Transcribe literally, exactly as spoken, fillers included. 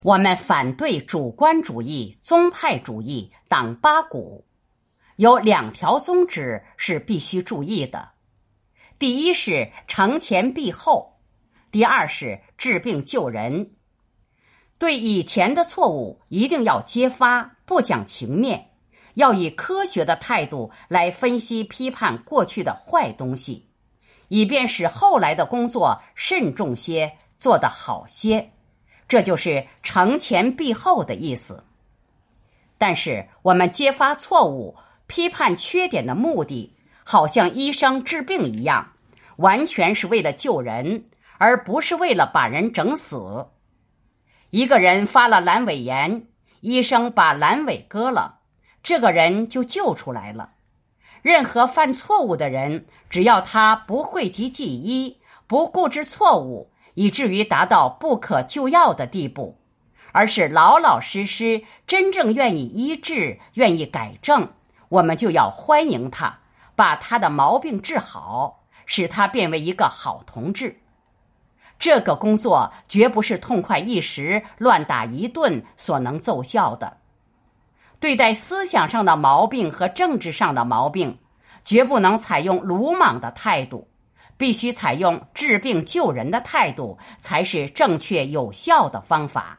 我们反对主观主义、宗派主义、党八股，有两条宗旨是必须注意的。第一是惩前毖后，第二是治病救人。对以前的错误一定要揭发，不讲情面，要以科学的态度来分析批判过去的坏东西，以便使后来的工作慎重些，做得好些。这就是惩前毖后的意思。但是我们揭发错误、批判缺点的目的，好像医生治病一样，完全是为了救人，而不是为了把人整死。一个人发了阑尾炎，医生把阑尾割了，这个人就救出来了。任何犯错误的人，只要他不讳疾忌医，不固执错误，以至于达到不可救药的地步，而是老老实实真正愿意医治，愿意改正，我们就要欢迎他，把他的毛病治好，使他变为一个好同志。这个工作绝不是痛快一时、乱打一顿所能奏效的。对待思想上的毛病和政治上的毛病，绝不能采用鲁莽的态度，必须采用治病救人的态度，才是正确有效的方法。